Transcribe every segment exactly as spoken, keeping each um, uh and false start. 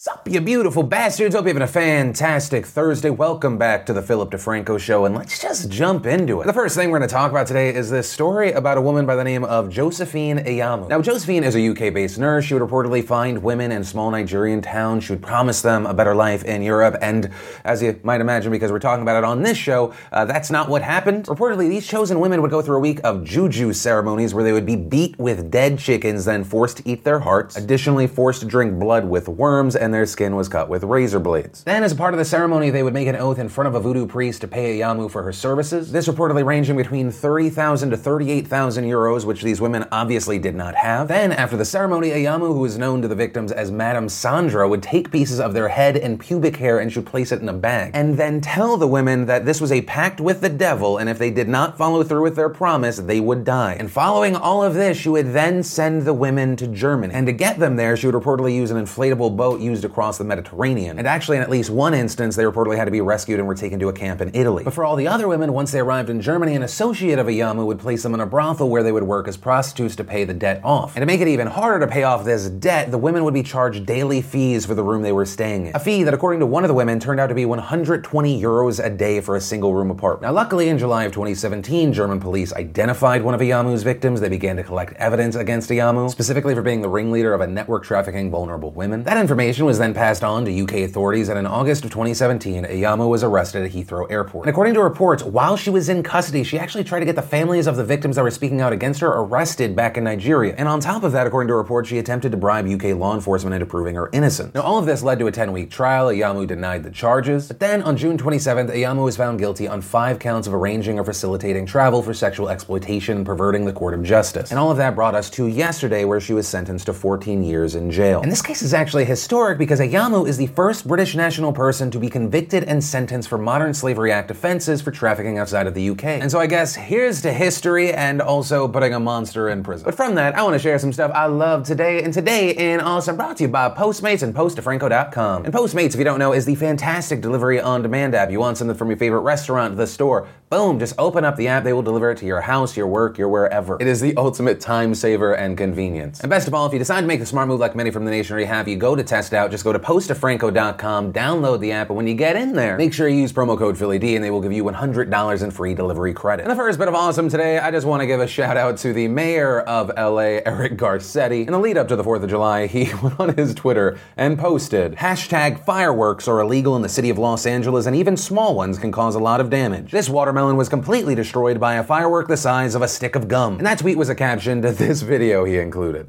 Sup, you beautiful bastards. Hope you're having a fantastic Thursday. Welcome back to the Philip DeFranco Show, and let's just jump into it. The first thing we're going to talk about today is this story about a woman by the name of Josephine Ayamu. Now, Josephine is a U K-based nurse. She would reportedly find women in small Nigerian towns. She would promise them a better life in Europe, and as you might imagine, because we're talking about it on this show, uh, that's not what happened. Reportedly, these chosen women would go through a week of juju ceremonies where they would be beat with dead chickens, then forced to eat their hearts, additionally forced to drink blood with worms, and their skin was cut with razor blades. Then, as a part of the ceremony, they would make an oath in front of a voodoo priest to pay Ayamu for her services. This reportedly ranging between thirty thousand to thirty-eight thousand euros, which these women obviously did not have. Then, after the ceremony, Ayamu, who was known to the victims as Madame Sandra, would take pieces of their head and pubic hair and she would place it in a bag, and then tell the women that this was a pact with the devil, and if they did not follow through with their promise, they would die. And following all of this, she would then send the women to Germany. And to get them there, she would reportedly use an inflatable boat used across the Mediterranean. And actually, in at least one instance, they reportedly had to be rescued and were taken to a camp in Italy. But for all the other women, once they arrived in Germany, an associate of Ayamu would place them in a brothel where they would work as prostitutes to pay the debt off. And to make it even harder to pay off this debt, the women would be charged daily fees for the room they were staying in. A fee that, according to one of the women, turned out to be one hundred twenty euros a day for a single room apartment. Now, luckily, in July of twenty seventeen, German police identified one of Ayamu's victims. They began to collect evidence against Ayamu, specifically for being the ringleader of a network trafficking vulnerable women. That information was then passed on to U K authorities, and in August of twenty seventeen, Ayamu was arrested at Heathrow Airport. And according to reports, while she was in custody, she actually tried to get the families of the victims that were speaking out against her arrested back in Nigeria. And on top of that, according to reports, she attempted to bribe U K law enforcement into proving her innocent. Now, all of this led to a ten-week trial. Ayamu denied the charges. But then, on June twenty-seventh, Ayamu was found guilty on five counts of arranging or facilitating travel for sexual exploitation and perverting the court of justice. And all of that brought us to yesterday, where she was sentenced to fourteen years in jail. And this case is actually historic because Ayamu is the first British national person to be convicted and sentenced for Modern Slavery Act offenses for trafficking outside of the U K. And so I guess here's to history and also putting a monster in prison. But from that, I want to share some stuff I love today. And today in Awesome, brought to you by Postmates and Post Defranco dot com. And Postmates, if you don't know, is the fantastic delivery on demand app. You want something from your favorite restaurant, the store, boom, just open up the app. They will deliver it to your house, your work, your wherever. It is the ultimate time saver and convenience. And best of all, if you decide to make the smart move like many from the nation already have, you go to test out, just go to Post Defranco dot com, download the app, and when you get in there, make sure you use promo code Philly D and they will give you one hundred dollars in free delivery credit. And the first bit of awesome today, I just want to give a shout out to the mayor of L A, Eric Garcetti. In the lead up to the fourth of July, he went on his Twitter and posted, hashtag fireworks are illegal in the city of Los Angeles and even small ones can cause a lot of damage. This watermelon was completely destroyed by a firework the size of a stick of gum. And that tweet was a caption to this video he included.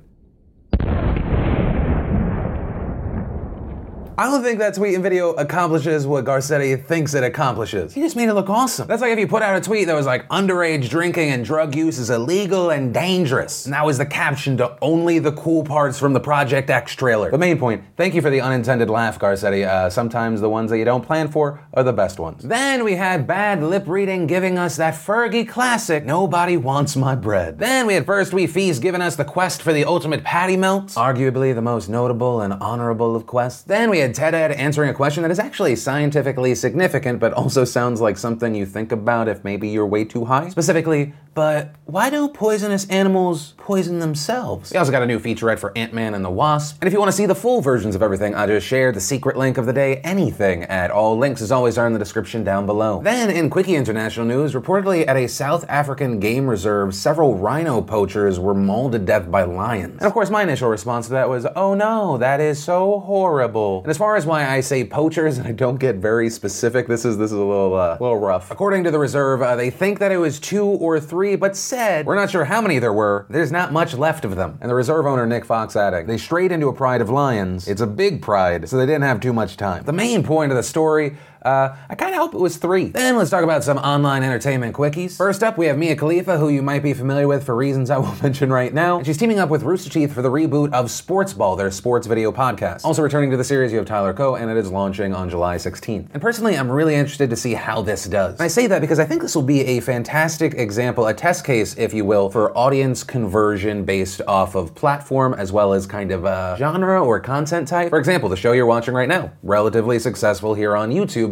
I don't think that tweet and video accomplishes what Garcetti thinks it accomplishes. He just made it look awesome. That's like if you put out a tweet that was like, underage drinking and drug use is illegal and dangerous. And that was the caption to only the cool parts from the Project X trailer. The main point, thank you for the unintended laugh, Garcetti. Uh, sometimes the ones that you don't plan for are the best ones. Then we had bad lip reading giving us that Fergie classic, Nobody Wants My Bread. Then we had First We Feast giving us the quest for the ultimate patty melt, arguably the most notable and honorable of quests. Then we had TED Ed answering a question that is actually scientifically significant, but also sounds like something you think about if maybe you're way too high. Specifically, but why do poisonous animals poison themselves? We also got a new featurette for Ant-Man and the Wasp. And if you want to see the full versions of everything I just shared, the secret link of the day, anything at all, links as always are in the description down below. Then in Quickie International News, reportedly at a South African game reserve, several rhino poachers were mauled to death by lions. And of course my initial response to that was, oh no, that is so horrible. And as far as why I say poachers, and I don't get very specific, this is this is a little uh, little rough. According to the reserve, uh, they think that it was two or three, but said, we're not sure how many there were, there's not much left of them. And the reserve owner, Nick Fox, adding, they strayed into a pride of lions. It's a big pride, so they didn't have too much time. The main point of the story, Uh, I kind of hope it was three. Then let's talk about some online entertainment quickies. First up, we have Mia Khalifa, who you might be familiar with for reasons I won't mention right now. And she's teaming up with Rooster Teeth for the reboot of Sports Ball, their sports video podcast. Also returning to the series, you have Tyler Coe, and it is launching on July sixteenth. And personally, I'm really interested to see how this does. And I say that because I think this will be a fantastic example, a test case, if you will, for audience conversion based off of platform as well as kind of uh, genre or content type. For example, the show you're watching right now, relatively successful here on YouTube,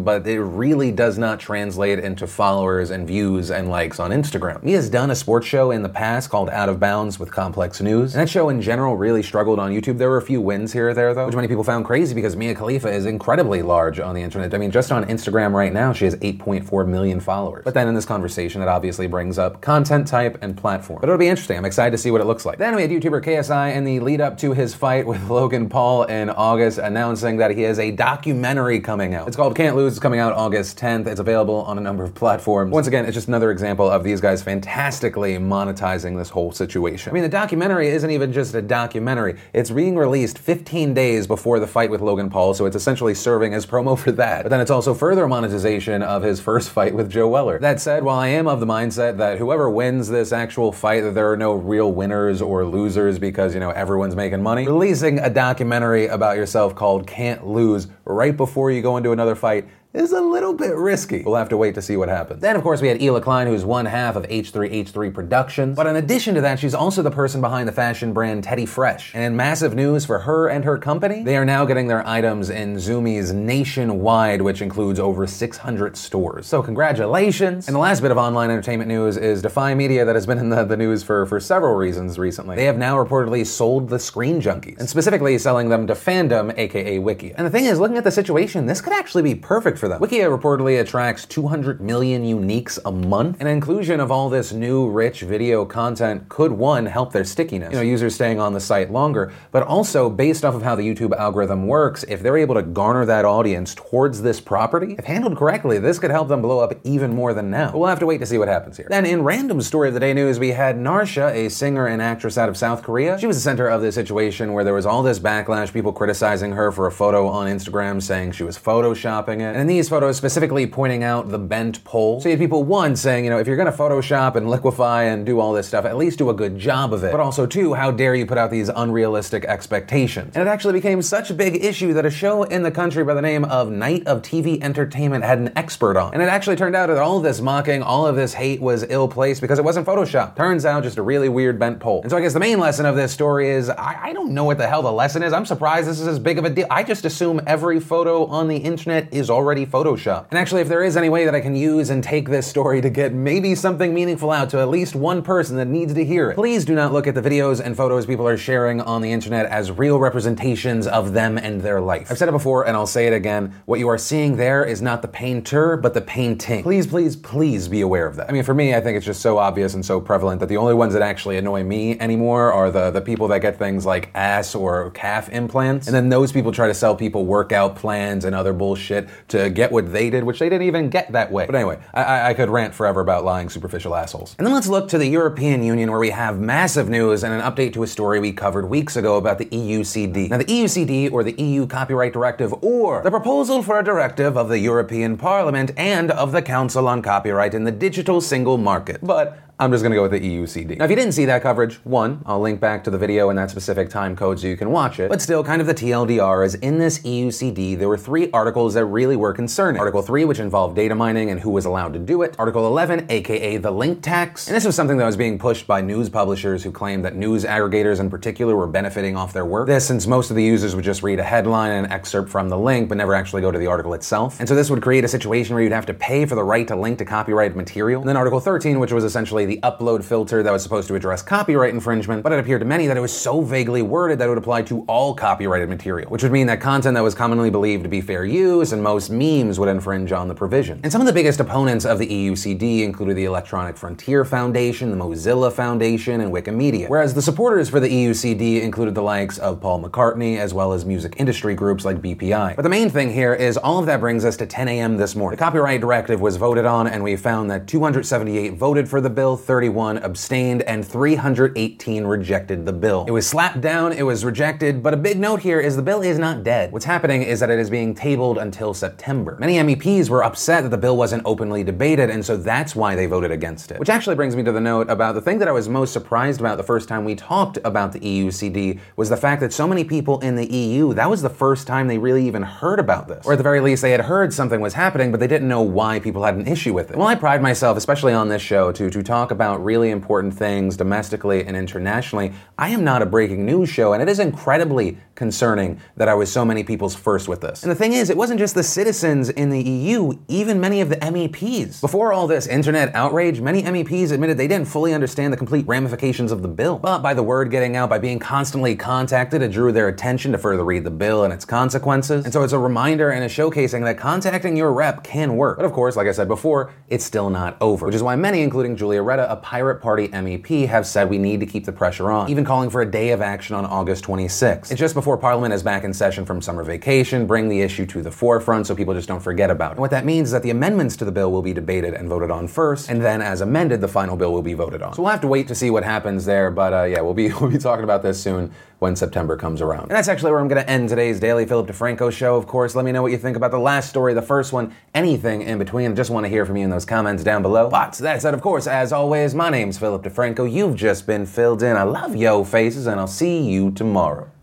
but it really does not translate into followers and views and likes on Instagram. Mia's done a sports show in the past called Out of Bounds with Complex News, and that show in general really struggled on YouTube. There were a few wins here or there though, which many people found crazy because Mia Khalifa is incredibly large on the internet. I mean, just on Instagram right now, she has eight point four million followers. But then in this conversation, it obviously brings up content type and platform. But it'll be interesting. I'm excited to see what it looks like. Then we had YouTuber K S I in the lead up to his fight with Logan Paul in August, announcing that he has a documentary coming out. It's called Can't Lose. It's coming out August tenth. It's available on a number of platforms. Once again, it's just another example of these guys fantastically monetizing this whole situation. I mean, the documentary isn't even just a documentary. It's being released fifteen days before the fight with Logan Paul, so it's essentially serving as promo for that. But then it's also further monetization of his first fight with Joe Weller. That said, while I am of the mindset that whoever wins this actual fight, that there are no real winners or losers because, you know, everyone's making money, releasing a documentary about yourself called Can't Lose right before you go into another fight is a little bit risky. We'll have to wait to see what happens. Then, of course, we had Hila Klein, who's one half of H three H three Productions. But in addition to that, she's also the person behind the fashion brand Teddy Fresh. And in massive news for her and her company, they are now getting their items in Zumiez nationwide, which includes over six hundred stores. So congratulations. And the last bit of online entertainment news is Defy Media, that has been in the, the news for, for several reasons recently. They have now reportedly sold the Screen Junkies, and specifically selling them to Fandom, aka Wikia. And the thing is, looking at the situation, this could actually be perfect for for them. Wikia reportedly attracts two hundred million uniques a month, and inclusion of all this new rich video content could, one, help their stickiness, you know, users staying on the site longer, but also based off of how the YouTube algorithm works, if they're able to garner that audience towards this property, if handled correctly, this could help them blow up even more than now. But we'll have to wait to see what happens here. Then in random story of the day news, we had Narsha, a singer and actress out of South Korea. She was the center of this situation where there was all this backlash, people criticizing her for a photo on Instagram saying she was photoshopping it. And in these photos specifically pointing out the bent pole. So you had people, one, saying, you know, if you're gonna Photoshop and liquefy and do all this stuff, at least do a good job of it. But also, two, how dare you put out these unrealistic expectations? And it actually became such a big issue that a show in the country by the name of Night of T V Entertainment had an expert on. And it actually turned out that all of this mocking, all of this hate was ill-placed because it wasn't Photoshop. Turns out just a really weird bent pole. And so I guess the main lesson of this story is, I, I don't know what the hell the lesson is. I'm surprised this is as big of a deal. I just assume every photo on the internet is already Photoshopped. And actually, if there is any way that I can use and take this story to get maybe something meaningful out to at least one person that needs to hear it, please do not look at the videos and photos people are sharing on the internet as real representations of them and their life. I've said it before and I'll say it again. What you are seeing there is not the painter, but the painting. Please, please, please be aware of that. I mean, for me, I think it's just so obvious and so prevalent that the only ones that actually annoy me anymore are the, the people that get things like ass or calf implants. And then those people try to sell people workout plans and other bullshit to get what they did, which they didn't even get that way. But anyway, I, I could rant forever about lying superficial assholes. And then let's look to the European Union, where we have massive news and an update to a story we covered weeks ago about the E U C D. Now the E U C D, or the E U Copyright Directive, or the proposal for a directive of the European Parliament and of the Council on Copyright in the Digital Single Market. But I'm just gonna go with the E U C D. Now, if you didn't see that coverage, one, I'll link back to the video in that specific time code so you can watch it, but still, kind of the T L D R is in this E U C D, there were three articles that really were concerning. Article three, which involved data mining and who was allowed to do it. Article eleven, aka the link tax. And this was something that was being pushed by news publishers who claimed that news aggregators in particular were benefiting off their work. This, since most of the users would just read a headline and an excerpt from the link, but never actually go to the article itself. And so this would create a situation where you'd have to pay for the right to link to copyrighted material. And then Article thirteen, which was essentially the upload filter that was supposed to address copyright infringement, but it appeared to many that it was so vaguely worded that it would apply to all copyrighted material, which would mean that content that was commonly believed to be fair use and most memes would infringe on the provision. And some of the biggest opponents of the E U C D included the Electronic Frontier Foundation, the Mozilla Foundation, and Wikimedia, whereas the supporters for the E U C D included the likes of Paul McCartney, as well as music industry groups like B P I. But the main thing here is all of that brings us to ten a m this morning. The Copyright Directive was voted on, and we found that two hundred seventy-eight voted for the bill, thirty-one abstained, and three hundred eighteen rejected the bill. It was slapped down, it was rejected, but a big note here is the bill is not dead. What's happening is that it is being tabled until September. Many M E Ps were upset that the bill wasn't openly debated, and so that's why they voted against it. Which actually brings me to the note about the thing that I was most surprised about the first time we talked about the E U C D was the fact that so many people in the E U, that was the first time they really even heard about this. Or at the very least, they had heard something was happening, but they didn't know why people had an issue with it. Well, I pride myself, especially on this show, to, to talk talk about really important things domestically and internationally, I am not a breaking news show, and it is incredibly concerning that I was so many people's first with this. And the thing is, it wasn't just the citizens in the E U, even many of the M E Ps. Before all this internet outrage, many M E Ps admitted they didn't fully understand the complete ramifications of the bill. But by the word getting out, by being constantly contacted, it drew their attention to further read the bill and its consequences. And so it's a reminder and a showcasing that contacting your rep can work. But of course, like I said before, it's still not over, which is why many, including Julia Reda, a Pirate Party M E P, have said we need to keep the pressure on, even calling for a day of action on August twenty-sixth. It's just before Parliament is back in session from summer vacation, bring the issue to the forefront so people just don't forget about it. And what that means is that the amendments to the bill will be debated and voted on first, and then as amended, the final bill will be voted on. So we'll have to wait to see what happens there, but uh, yeah, we'll be, we'll be talking about this soon when September comes around. And that's actually where I'm going to end today's Daily Philip DeFranco show. Of course, let me know what you think about the last story, the first one, anything in between. I just want to hear from you in those comments down below. But that said, of course, as always, my name's Philip DeFranco. You've just been filled in. I love yo faces, and I'll see you tomorrow.